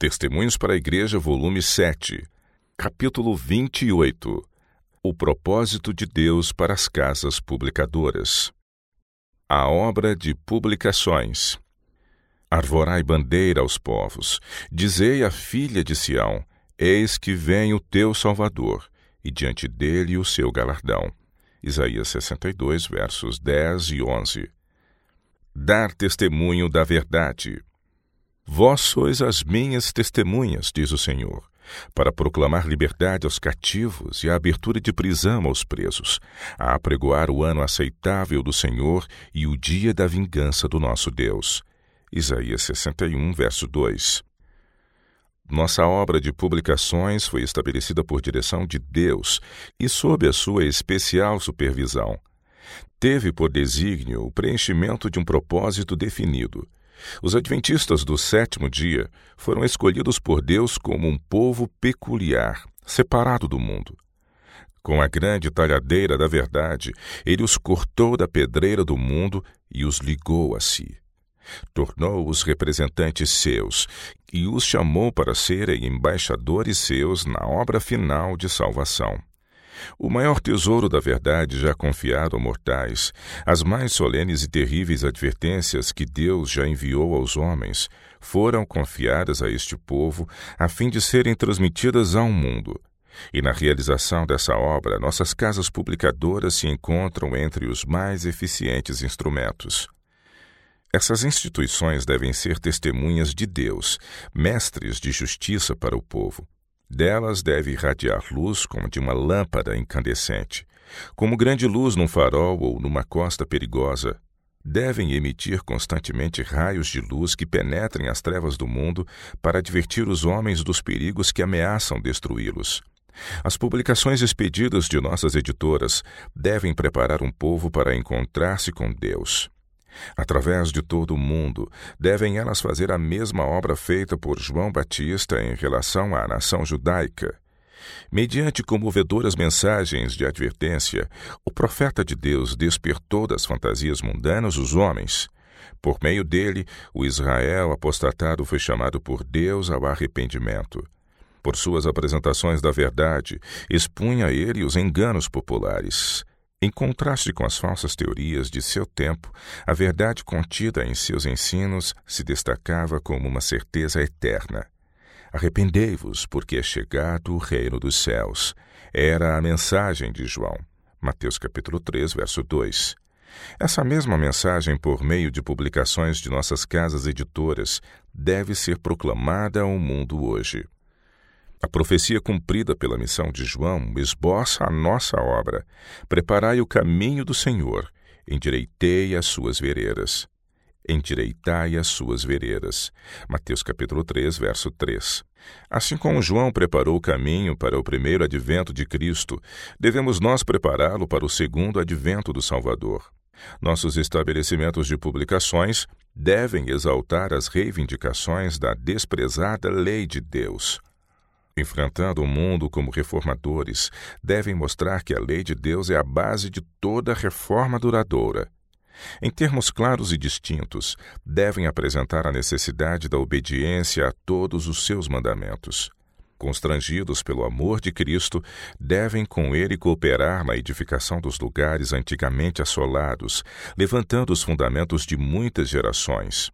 Testemunhos para a Igreja, volume 7, capítulo 28. O propósito de Deus para as casas publicadoras. A obra de publicações. Arvorai bandeira aos povos, dizei à filha de Sião, eis que vem o teu Salvador, e diante dele o seu galardão. Isaías 62, versos 10 e 11. Dar testemunho da verdade. Vós sois as minhas testemunhas, diz o Senhor, para proclamar liberdade aos cativos e a abertura de prisão aos presos, a apregoar o ano aceitável do Senhor e o dia da vingança do nosso Deus. Isaías 61, verso 2. Nossa obra de publicações foi estabelecida por direção de Deus e sob a sua especial supervisão. Teve por desígnio o preenchimento de um propósito definido. Os adventistas do sétimo dia foram escolhidos por Deus como um povo peculiar, separado do mundo. Com a grande talhadeira da verdade, ele os cortou da pedreira do mundo e os ligou a si. Tornou-os representantes seus e os chamou para serem embaixadores seus na obra final de salvação. O maior tesouro da verdade já confiado a mortais, as mais solenes e terríveis advertências que Deus já enviou aos homens, foram confiadas a este povo a fim de serem transmitidas ao mundo. E na realização dessa obra, nossas casas publicadoras se encontram entre os mais eficientes instrumentos. Essas instituições devem ser testemunhas de Deus, mestres de justiça para o povo. Delas deve irradiar luz como de uma lâmpada incandescente, como grande luz num farol ou numa costa perigosa. Devem emitir constantemente raios de luz que penetrem as trevas do mundo para advertir os homens dos perigos que ameaçam destruí-los. As publicações expedidas de nossas editoras devem preparar um povo para encontrar-se com Deus. Através de todo o mundo, devem elas fazer a mesma obra feita por João Batista em relação à nação judaica. Mediante comovedoras mensagens de advertência, o profeta de Deus despertou das fantasias mundanas os homens. Por meio dele, o Israel apostatado foi chamado por Deus ao arrependimento. Por suas apresentações da verdade, expunha ele os enganos populares. Em contraste com as falsas teorias de seu tempo, a verdade contida em seus ensinos se destacava como uma certeza eterna. Arrependei-vos, porque é chegado o reino dos céus. Era a mensagem de João. Mateus capítulo 3, verso 2. Essa mesma mensagem, por meio de publicações de nossas casas editoras, deve ser proclamada ao mundo hoje. A profecia cumprida pela missão de João esboça a nossa obra. Preparai o caminho do Senhor, endireitei as suas veredas. Endireitai as suas veredas. Mateus capítulo 3, verso 3. Assim como João preparou o caminho para o primeiro advento de Cristo, devemos nós prepará-lo para o segundo advento do Salvador. Nossos estabelecimentos de publicações devem exaltar as reivindicações da desprezada lei de Deus. Enfrentando o mundo como reformadores, devem mostrar que a lei de Deus é a base de toda reforma duradoura. Em termos claros e distintos, devem apresentar a necessidade da obediência a todos os seus mandamentos. Constrangidos pelo amor de Cristo, devem com ele cooperar na edificação dos lugares antigamente assolados, levantando os fundamentos de muitas gerações.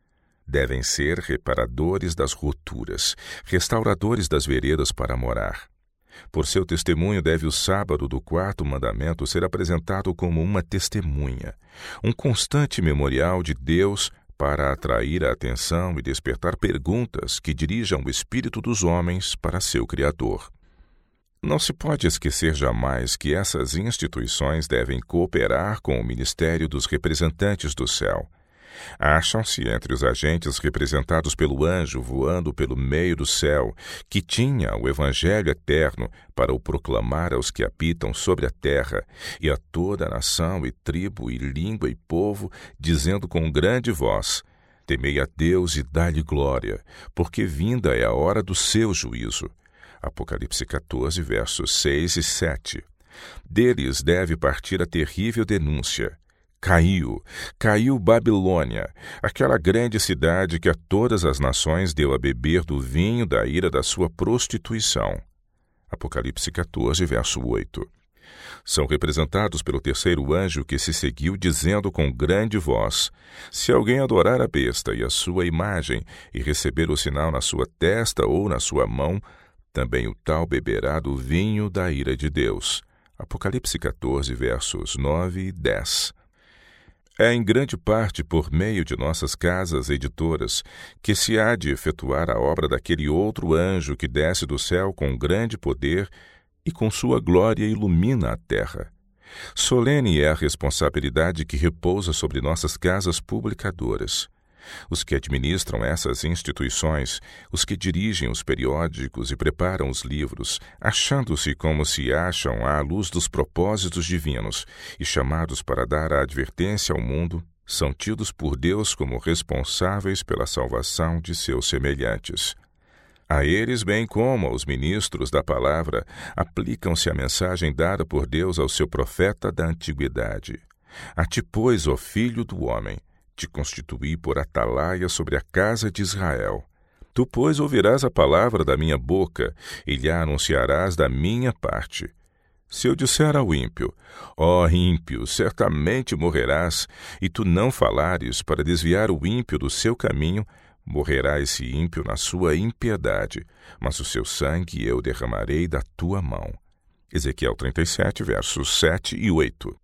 Devem ser reparadores das rupturas, restauradores das veredas para morar. Por seu testemunho deve o sábado do quarto mandamento ser apresentado como uma testemunha, um constante memorial de Deus para atrair a atenção e despertar perguntas que dirijam o espírito dos homens para seu Criador. Não se pode esquecer jamais que essas instituições devem cooperar com o ministério dos representantes do céu. Acham-se entre os agentes representados pelo anjo voando pelo meio do céu, que tinha o Evangelho eterno para o proclamar aos que habitam sobre a terra e a toda a nação e tribo e língua e povo, dizendo com grande voz: temei a Deus e dai-lhe glória, porque vinda é a hora do seu juízo. Apocalipse 14, versos 6 e 7. Deles deve partir a terrível denúncia: Caiu Babilônia, aquela grande cidade que a todas as nações deu a beber do vinho da ira da sua prostituição. Apocalipse 14, verso 8. São representados pelo terceiro anjo que se seguiu dizendo com grande voz: se alguém adorar a besta e a sua imagem e receber o sinal na sua testa ou na sua mão, também o tal beberá do vinho da ira de Deus. Apocalipse 14, versos 9 e 10. É em grande parte por meio de nossas casas editoras que se há de efetuar a obra daquele outro anjo que desce do céu com grande poder e com sua glória ilumina a terra. Solene é a responsabilidade que repousa sobre nossas casas publicadoras. Os que administram essas instituições, os que dirigem os periódicos e preparam os livros, achando-se como se acham à luz dos propósitos divinos e chamados para dar a advertência ao mundo, são tidos por Deus como responsáveis pela salvação de seus semelhantes. A eles, bem como aos ministros da palavra, aplicam-se a mensagem dada por Deus ao seu profeta da antiguidade. A ti, pois, ó filho do homem, te constituí por atalaia sobre a casa de Israel. Tu, pois, ouvirás a palavra da minha boca e lhe anunciarás da minha parte. Se eu disser ao ímpio: ó ímpio, certamente morrerás, e tu não falares para desviar o ímpio do seu caminho, morrerá esse ímpio na sua impiedade, mas o seu sangue eu derramarei da tua mão. Ezequiel 37, versos 7 e 8.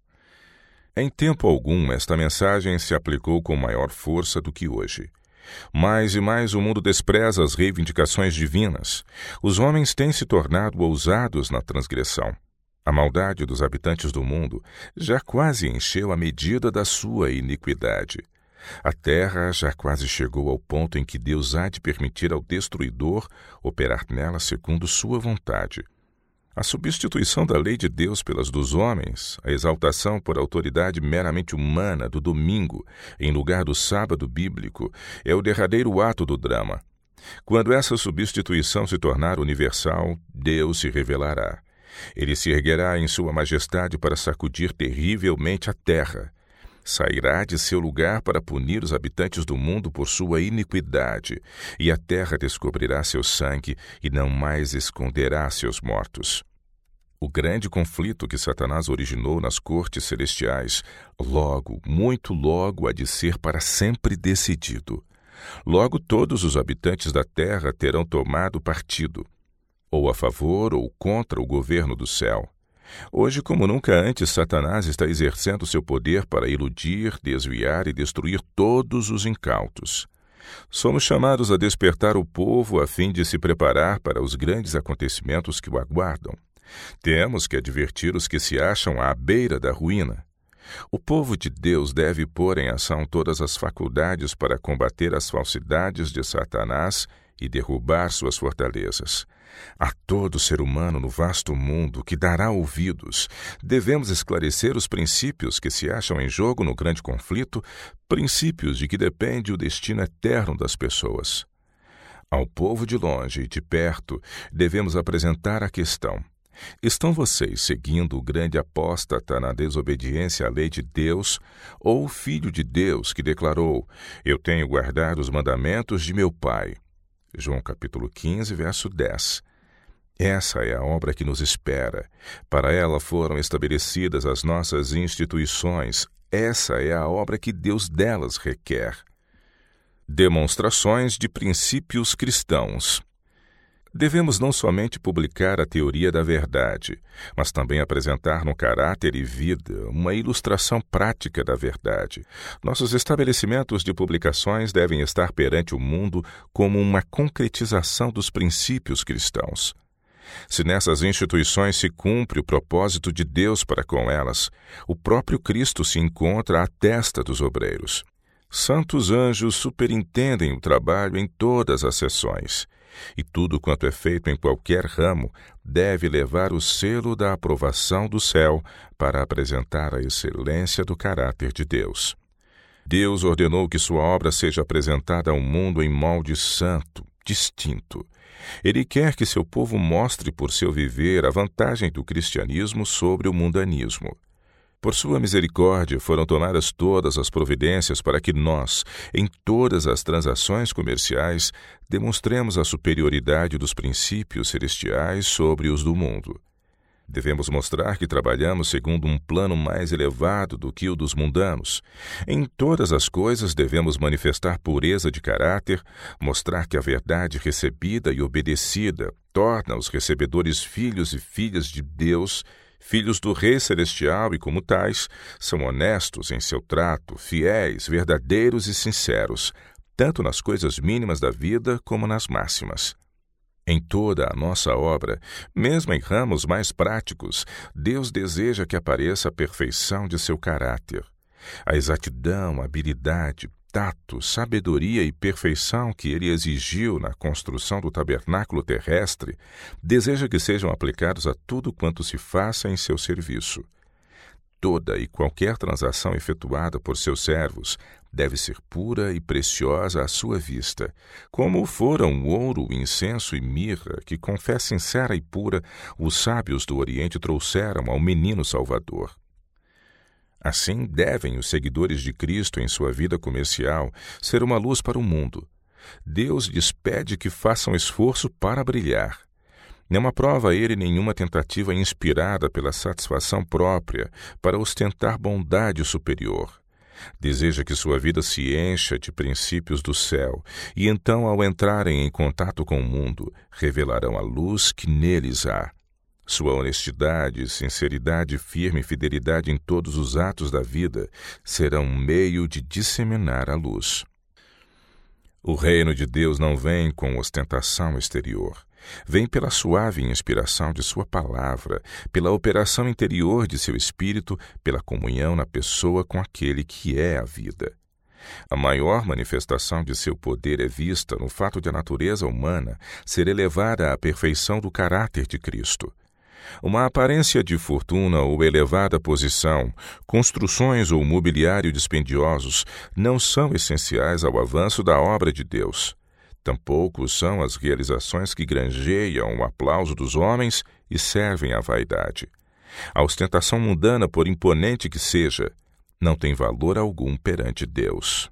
Em tempo algum, esta mensagem se aplicou com maior força do que hoje. Mais e mais o mundo despreza as reivindicações divinas. Os homens têm se tornado ousados na transgressão. A maldade dos habitantes do mundo já quase encheu a medida da sua iniquidade. A terra já quase chegou ao ponto em que Deus há de permitir ao destruidor operar nela segundo sua vontade. A substituição da lei de Deus pelas dos homens, a exaltação por autoridade meramente humana do domingo em lugar do sábado bíblico, é o derradeiro ato do drama. Quando essa substituição se tornar universal, Deus se revelará. Ele se erguerá em sua majestade para sacudir terrivelmente a terra. Sairá de seu lugar para punir os habitantes do mundo por sua iniquidade, e a terra descobrirá seu sangue e não mais esconderá seus mortos. O grande conflito que Satanás originou nas cortes celestiais, logo, muito logo, há de ser para sempre decidido. Logo todos os habitantes da terra terão tomado partido, ou a favor ou contra o governo do céu. Hoje, como nunca antes, Satanás está exercendo seu poder para iludir, desviar e destruir todos os incautos. Somos chamados a despertar o povo a fim de se preparar para os grandes acontecimentos que o aguardam. Temos que advertir os que se acham à beira da ruína. O povo de Deus deve pôr em ação todas as faculdades para combater as falsidades de Satanás e derrubar suas fortalezas. A todo ser humano no vasto mundo que dará ouvidos, devemos esclarecer os princípios que se acham em jogo no grande conflito, princípios de que depende o destino eterno das pessoas. Ao povo de longe e de perto, devemos apresentar a questão: estão vocês seguindo o grande apóstata na desobediência à lei de Deus, ou o Filho de Deus que declarou: eu tenho guardado os mandamentos de meu Pai? João capítulo 15, verso 10. Essa é a obra que nos espera. Para ela foram estabelecidas as nossas instituições. Essa é a obra que Deus delas requer. Demonstrações de princípios cristãos. Devemos não somente publicar a teoria da verdade, mas também apresentar no caráter e vida uma ilustração prática da verdade. Nossos estabelecimentos de publicações devem estar perante o mundo como uma concretização dos princípios cristãos. Se nessas instituições se cumpre o propósito de Deus para com elas, o próprio Cristo se encontra à testa dos obreiros. Santos anjos superintendem o trabalho em todas as seções, e tudo quanto é feito em qualquer ramo deve levar o selo da aprovação do céu para apresentar a excelência do caráter de Deus. Deus ordenou que sua obra seja apresentada ao mundo em molde santo, distinto. Ele quer que seu povo mostre por seu viver a vantagem do cristianismo sobre o mundanismo. Por sua misericórdia, foram tomadas todas as providências para que nós, em todas as transações comerciais, demonstremos a superioridade dos princípios celestiais sobre os do mundo. Devemos mostrar que trabalhamos segundo um plano mais elevado do que o dos mundanos. Em todas as coisas devemos manifestar pureza de caráter, mostrar que a verdade recebida e obedecida torna os recebedores filhos e filhas de Deus, filhos do Rei Celestial e, como tais, são honestos em seu trato, fiéis, verdadeiros e sinceros, tanto nas coisas mínimas da vida como nas máximas. Em toda a nossa obra, mesmo em ramos mais práticos, Deus deseja que apareça a perfeição de seu caráter. A exatidão, habilidade, tato, sabedoria e perfeição que ele exigiu na construção do tabernáculo terrestre, deseja que sejam aplicados a tudo quanto se faça em seu serviço. Toda e qualquer transação efetuada por seus servos deve ser pura e preciosa à sua vista, como foram o ouro, o incenso e mirra, que com fé sincera e pura os sábios do Oriente trouxeram ao menino Salvador. Assim devem os seguidores de Cristo em sua vida comercial ser uma luz para o mundo. Deus lhes pede que façam esforço para brilhar. Não aprova a ele nenhuma tentativa inspirada pela satisfação própria para ostentar bondade superior. Deseja que sua vida se encha de princípios do céu, e então, ao entrarem em contato com o mundo, revelarão a luz que neles há. Sua honestidade, sinceridade, firme fidelidade em todos os atos da vida serão um meio de disseminar a luz. O reino de Deus não vem com ostentação exterior. Vem pela suave inspiração de sua palavra, pela operação interior de seu espírito, pela comunhão na pessoa com aquele que é a vida. A maior manifestação de seu poder é vista no fato de a natureza humana ser elevada à perfeição do caráter de Cristo. Uma aparência de fortuna ou elevada posição, construções ou mobiliário dispendiosos não são essenciais ao avanço da obra de Deus. Tampouco são as realizações que granjeiam o aplauso dos homens e servem à vaidade. A ostentação mundana, por imponente que seja, não tem valor algum perante Deus.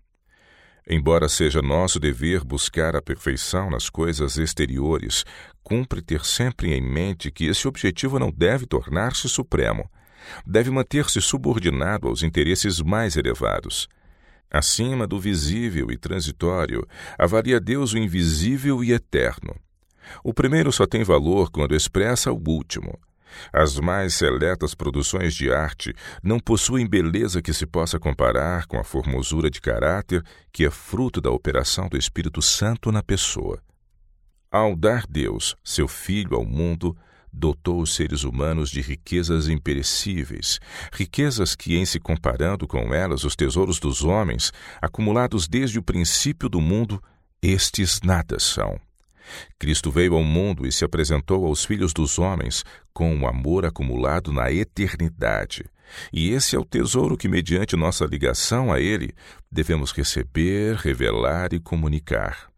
Embora seja nosso dever buscar a perfeição nas coisas exteriores, cumpre ter sempre em mente que esse objetivo não deve tornar-se supremo. Deve manter-se subordinado aos interesses mais elevados. Acima do visível e transitório, avalia Deus o invisível e eterno. O primeiro só tem valor quando expressa o último. As mais seletas produções de arte não possuem beleza que se possa comparar com a formosura de caráter que é fruto da operação do Espírito Santo na pessoa. Ao dar Deus, seu Filho, ao mundo, dotou os seres humanos de riquezas imperecíveis, riquezas que, em se comparando com elas os tesouros dos homens, acumulados desde o princípio do mundo, estes nada são. Cristo veio ao mundo e se apresentou aos filhos dos homens com um amor acumulado na eternidade. E esse é o tesouro que, mediante nossa ligação a Ele, devemos receber, revelar e comunicar.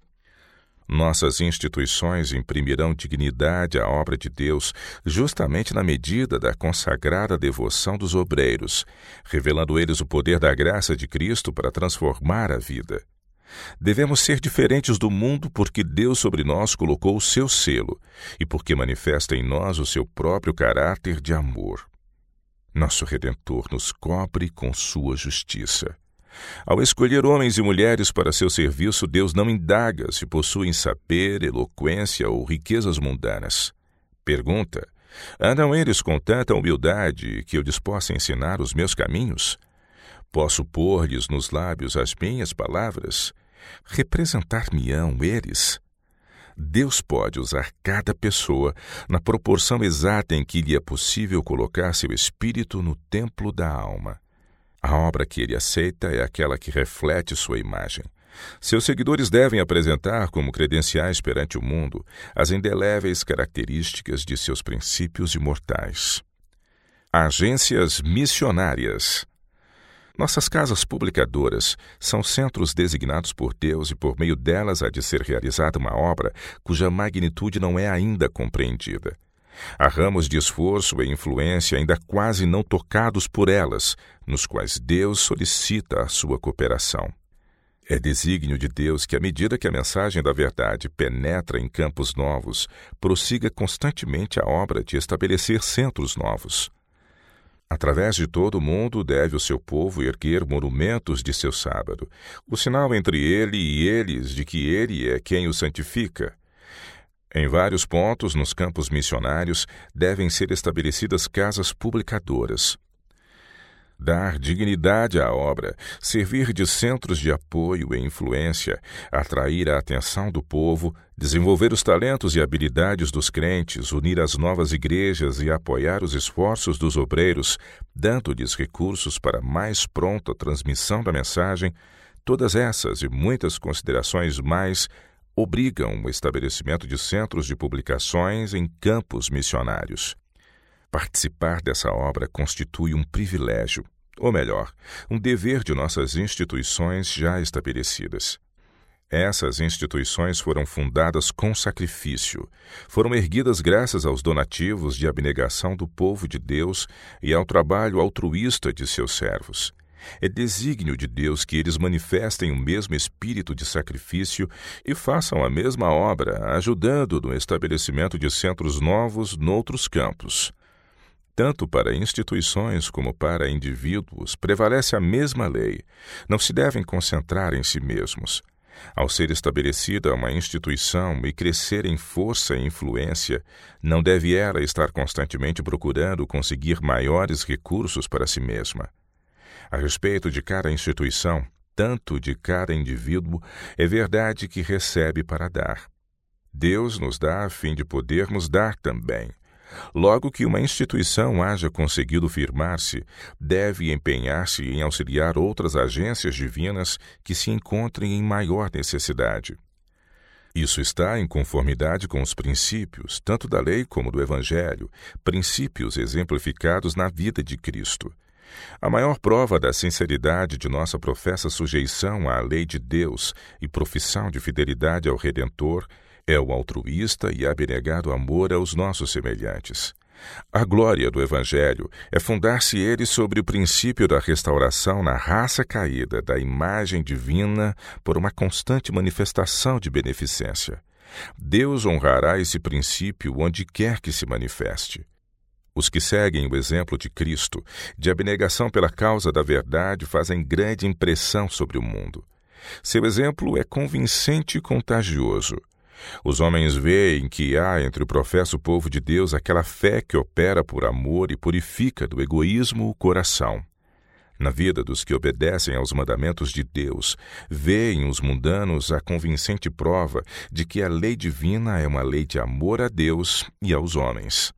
Nossas instituições imprimirão dignidade à obra de Deus justamente na medida da consagrada devoção dos obreiros, revelando eles o poder da graça de Cristo para transformar a vida. Devemos ser diferentes do mundo porque Deus sobre nós colocou o seu selo e porque manifesta em nós o seu próprio caráter de amor. Nosso Redentor nos cobre com sua justiça. Ao escolher homens e mulheres para seu serviço, Deus não indaga se possuem saber, eloquência ou riquezas mundanas. Pergunta: andam eles com tanta humildade que eu lhes possa ensinar os meus caminhos? Posso pôr-lhes nos lábios as minhas palavras? Representar-me-ão eles? Deus pode usar cada pessoa na proporção exata em que lhe é possível colocar seu espírito no templo da alma. A obra que ele aceita é aquela que reflete sua imagem. Seus seguidores devem apresentar como credenciais perante o mundo as indeléveis características de seus princípios imortais. Agências missionárias. Nossas casas publicadoras são centros designados por Deus e por meio delas há de ser realizada uma obra cuja magnitude não é ainda compreendida. Há ramos de esforço e influência ainda quase não tocados por elas, nos quais Deus solicita a sua cooperação. É desígnio de Deus que, à medida que a mensagem da verdade penetra em campos novos, prossiga constantemente a obra de estabelecer centros novos. Através de todo o mundo deve o seu povo erguer monumentos de seu sábado, o sinal entre ele e eles de que ele é quem o santifica. Em vários pontos nos campos missionários devem ser estabelecidas casas publicadoras. Dar dignidade à obra, servir de centros de apoio e influência, atrair a atenção do povo, desenvolver os talentos e habilidades dos crentes, unir as novas igrejas e apoiar os esforços dos obreiros, dando-lhes recursos para mais pronta transmissão da mensagem, todas essas e muitas considerações mais obrigam o estabelecimento de centros de publicações em campos missionários. Participar dessa obra constitui um privilégio, ou melhor, um dever de nossas instituições já estabelecidas. Essas instituições foram fundadas com sacrifício, foram erguidas graças aos donativos de abnegação do povo de Deus e ao trabalho altruísta de seus servos. É desígnio de Deus que eles manifestem o mesmo espírito de sacrifício e façam a mesma obra, ajudando no estabelecimento de centros novos noutros campos. Tanto para instituições como para indivíduos prevalece a mesma lei. Não se devem concentrar em si mesmos. Ao ser estabelecida uma instituição e crescer em força e influência, não deve ela estar constantemente procurando conseguir maiores recursos para si mesma. A respeito de cada instituição, tanto de cada indivíduo, é verdade que recebe para dar. Deus nos dá a fim de podermos dar também. Logo que uma instituição haja conseguido firmar-se, deve empenhar-se em auxiliar outras agências divinas que se encontrem em maior necessidade. Isso está em conformidade com os princípios, tanto da lei como do Evangelho, princípios exemplificados na vida de Cristo. A maior prova da sinceridade de nossa professa sujeição à lei de Deus e profissão de fidelidade ao Redentor é o altruísta e abnegado amor aos nossos semelhantes. A glória do Evangelho é fundar-se ele sobre o princípio da restauração na raça caída da imagem divina por uma constante manifestação de beneficência. Deus honrará esse princípio onde quer que se manifeste. Os que seguem o exemplo de Cristo, de abnegação pela causa da verdade, fazem grande impressão sobre o mundo. Seu exemplo é convincente e contagioso. Os homens veem que há entre o professo povo de Deus aquela fé que opera por amor e purifica do egoísmo o coração. Na vida dos que obedecem aos mandamentos de Deus, veem os mundanos a convincente prova de que a lei divina é uma lei de amor a Deus e aos homens.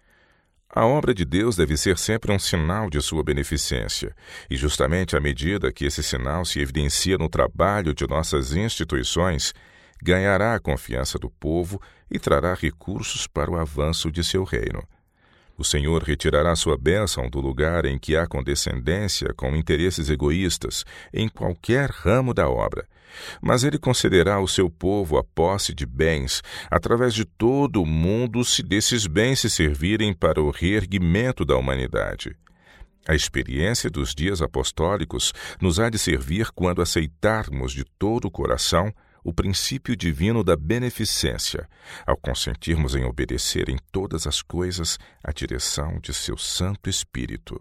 A obra de Deus deve ser sempre um sinal de sua beneficência, e justamente à medida que esse sinal se evidencia no trabalho de nossas instituições, ganhará a confiança do povo e trará recursos para o avanço de seu reino. O Senhor retirará sua bênção do lugar em que há condescendência com interesses egoístas, em qualquer ramo da obra, mas Ele concederá ao seu povo a posse de bens, através de todo o mundo, se desses bens se servirem para o reerguimento da humanidade. A experiência dos dias apostólicos nos há de servir quando aceitarmos de todo o coração o princípio divino da beneficência, ao consentirmos em obedecer em todas as coisas à direção de seu Santo Espírito.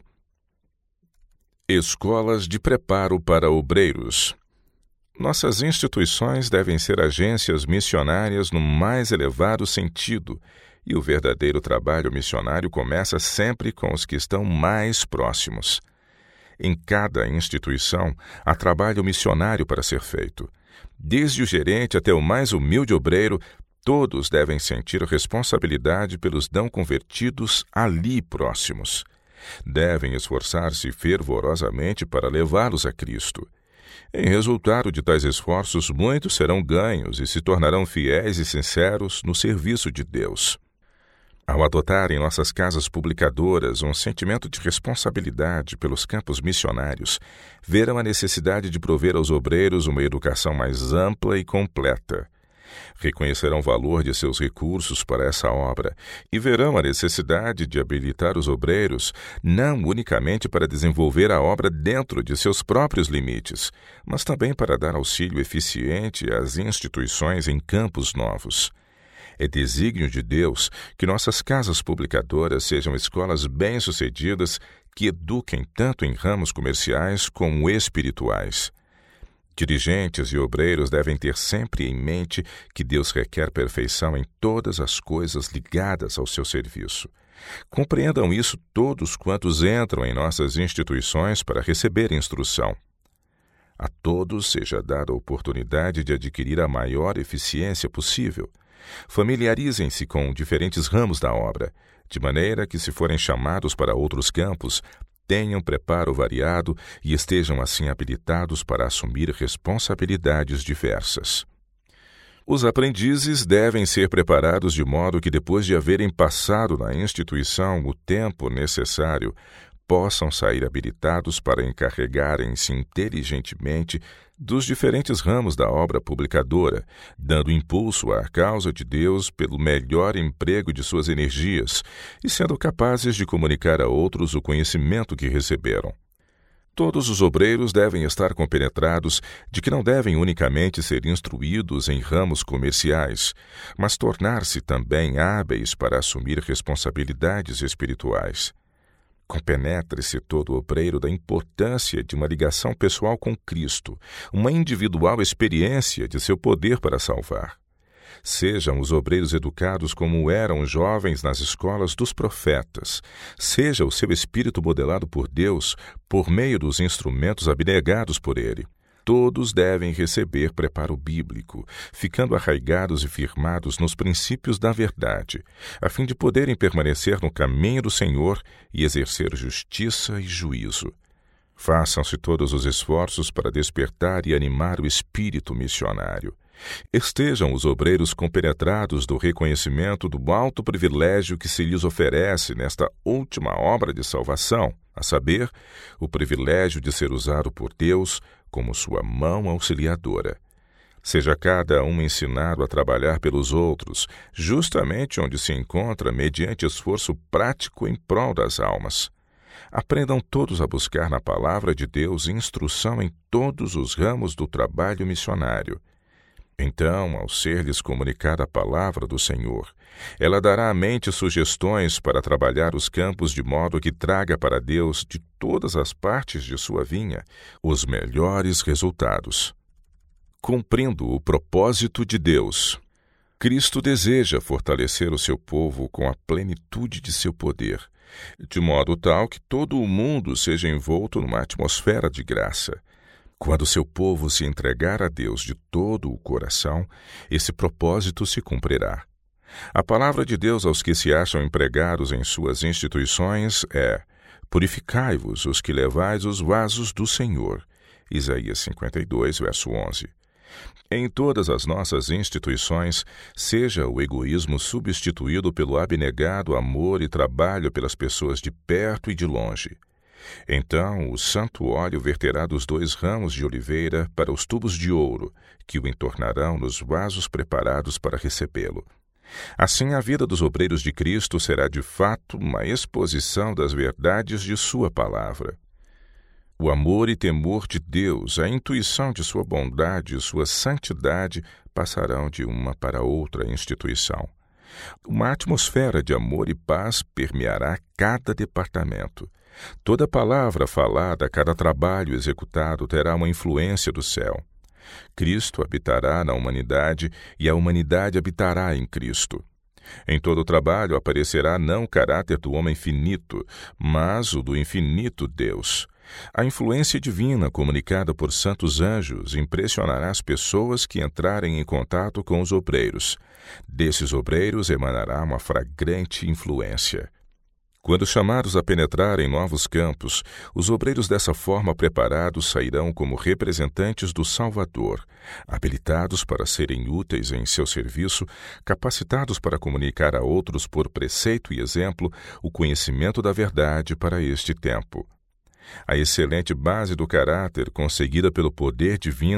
Escolas de preparo para obreiros. Nossas instituições devem ser agências missionárias no mais elevado sentido, e o verdadeiro trabalho missionário começa sempre com os que estão mais próximos. Em cada instituição há trabalho missionário para ser feito. Desde o gerente até o mais humilde obreiro, todos devem sentir responsabilidade pelos não convertidos ali próximos. Devem esforçar-se fervorosamente para levá-los a Cristo. Em resultado de tais esforços, muitos serão ganhos e se tornarão fiéis e sinceros no serviço de Deus. Ao adotar em nossas casas publicadoras um sentimento de responsabilidade pelos campos missionários, verão a necessidade de prover aos obreiros uma educação mais ampla e completa. Reconhecerão o valor de seus recursos para essa obra e verão a necessidade de habilitar os obreiros não unicamente para desenvolver a obra dentro de seus próprios limites, mas também para dar auxílio eficiente às instituições em campos novos. É desígnio de Deus que nossas casas publicadoras sejam escolas bem-sucedidas que eduquem tanto em ramos comerciais como espirituais. Dirigentes e obreiros devem ter sempre em mente que Deus requer perfeição em todas as coisas ligadas ao seu serviço. Compreendam isso todos quantos entram em nossas instituições para receber instrução. A todos seja dada a oportunidade de adquirir a maior eficiência possível. Familiarizem-se com diferentes ramos da obra, de maneira que, se forem chamados para outros campos, tenham preparo variado e estejam assim habilitados para assumir responsabilidades diversas. Os aprendizes devem ser preparados de modo que, depois de haverem passado na instituição o tempo necessário, possam sair habilitados para encarregarem-se inteligentemente dos diferentes ramos da obra publicadora, dando impulso à causa de Deus pelo melhor emprego de suas energias e sendo capazes de comunicar a outros o conhecimento que receberam. Todos os obreiros devem estar compenetrados de que não devem unicamente ser instruídos em ramos comerciais, mas tornar-se também hábeis para assumir responsabilidades espirituais. Compenetre-se todo obreiro da importância de uma ligação pessoal com Cristo, uma individual experiência de seu poder para salvar. Sejam os obreiros educados como eram os jovens nas escolas dos profetas. Seja o seu espírito modelado por Deus por meio dos instrumentos abnegados por Ele. Todos devem receber preparo bíblico, ficando arraigados e firmados nos princípios da verdade, a fim de poderem permanecer no caminho do Senhor e exercer justiça e juízo. Façam-se todos os esforços para despertar e animar o espírito missionário. Estejam os obreiros compenetrados do reconhecimento do alto privilégio que se lhes oferece nesta última obra de salvação, a saber, o privilégio de ser usado por Deus como sua mão auxiliadora. Seja cada um ensinado a trabalhar pelos outros, justamente onde se encontra, mediante esforço prático em prol das almas. Aprendam todos a buscar na palavra de Deus instrução em todos os ramos do trabalho missionário. Então, ao ser-lhes comunicada a palavra do Senhor, ela dará à mente sugestões para trabalhar os campos de modo que traga para Deus, de todas as partes de sua vinha, os melhores resultados. Cumprindo o propósito de Deus. Cristo deseja fortalecer o seu povo com a plenitude de seu poder, de modo tal que todo o mundo seja envolto numa atmosfera de graça. Quando seu povo se entregar a Deus de todo o coração, esse propósito se cumprirá. A palavra de Deus aos que se acham empregados em suas instituições é: purificai-vos os que levais os vasos do Senhor. Isaías 52, verso 11. Em todas as nossas instituições, seja o egoísmo substituído pelo abnegado amor e trabalho pelas pessoas de perto e de longe. Então o santo óleo verterá dos 2 ramos de oliveira para os tubos de ouro, que o entornarão nos vasos preparados para recebê-lo. Assim, a vida dos obreiros de Cristo será de fato uma exposição das verdades de sua palavra. O amor e temor de Deus, a intuição de sua bondade e sua santidade passarão de uma para outra instituição. Uma atmosfera de amor e paz permeará cada departamento. Toda palavra falada, cada trabalho executado terá uma influência do céu. Cristo habitará na humanidade e a humanidade habitará em Cristo. Em todo o trabalho aparecerá não o caráter do homem finito, mas o do infinito Deus. A influência divina comunicada por santos anjos impressionará as pessoas que entrarem em contato com os obreiros. Desses obreiros emanará uma fragrante influência. Quando chamados a penetrar em novos campos, os obreiros dessa forma preparados sairão como representantes do Salvador, habilitados para serem úteis em seu serviço, capacitados para comunicar a outros por preceito e exemplo o conhecimento da verdade para este tempo. A excelente base do caráter conseguida pelo poder divino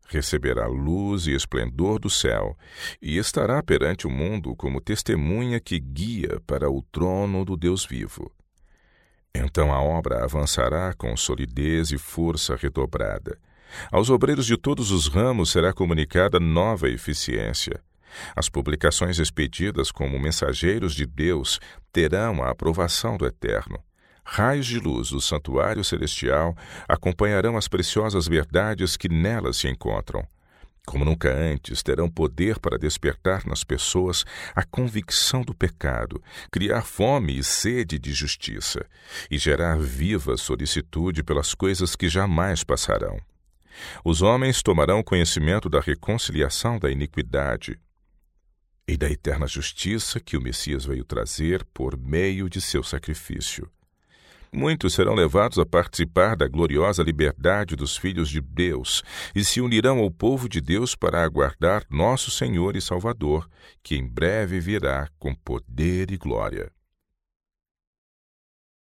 Receberá luz e esplendor do céu, e estará perante o mundo como testemunha que guia para o trono do Deus vivo. Então a obra avançará com solidez e força redobrada. Aos obreiros de todos os ramos será comunicada nova eficiência. As publicações expedidas como mensageiros de Deus terão a aprovação do Eterno. Raios de luz do santuário celestial acompanharão as preciosas verdades que nelas se encontram. Como nunca antes, terão poder para despertar nas pessoas a convicção do pecado, criar fome e sede de justiça e gerar viva solicitude pelas coisas que jamais passarão. Os homens tomarão conhecimento da reconciliação da iniquidade e da eterna justiça que o Messias veio trazer por meio de seu sacrifício. Muitos serão levados a participar da gloriosa liberdade dos filhos de Deus e se unirão ao povo de Deus para aguardar nosso Senhor e Salvador, que em breve virá com poder e glória.